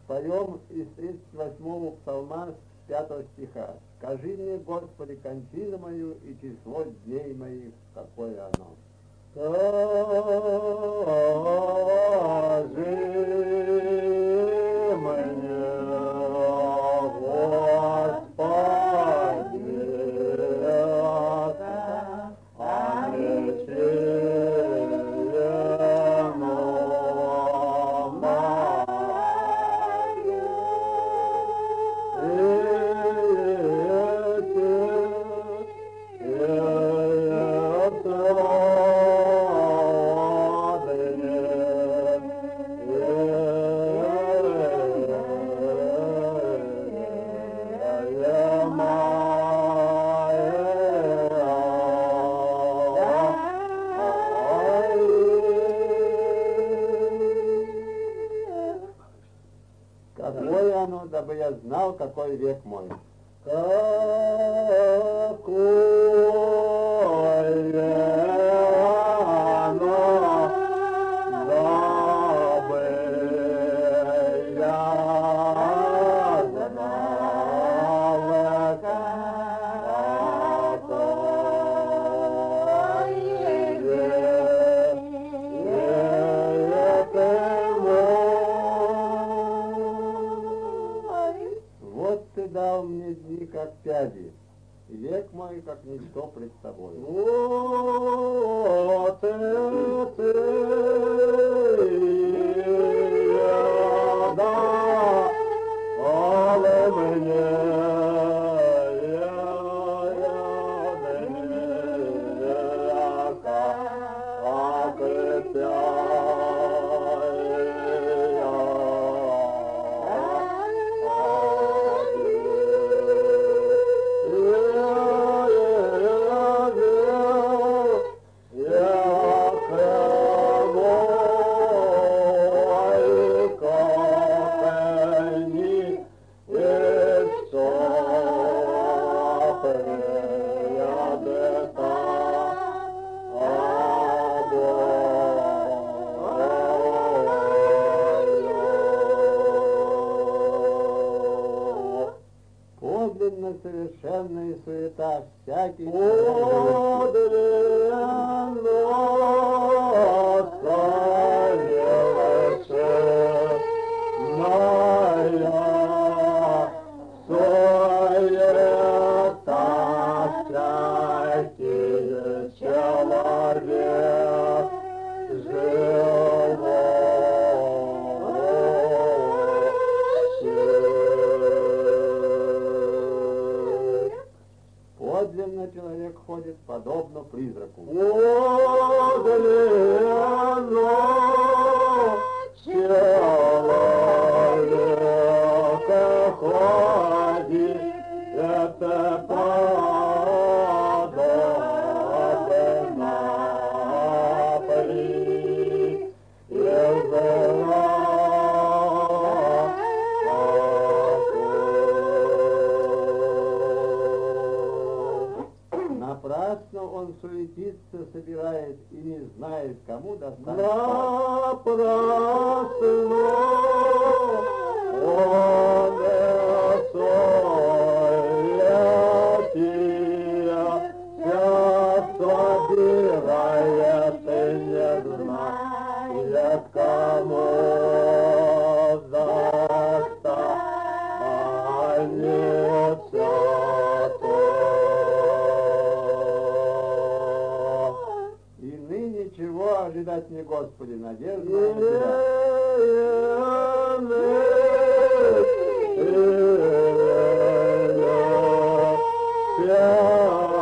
Поем из 38-го псалма с 5 стиха. «Скажи мне, Господи, кончину мою и число дней моих, какое оно». Скажи мне, Господи, Какое оно, дабы я знал, какой век мой. Какое оно, дабы я знал, Вот ты дал мне дни, как пяди, и век мой, как ничто пред тобой. вот ты дал мне, как Подлинно совершенная суета всякий Подлинно человек ходит подобно призраку. Человека ходит, это подобно Напрасно он суетится, собирает и не знает, кому достанет. Напрасно он собирает и не знает, кому достанется то. И ныне чего ожидать мне, Господи, надежда на Тебя.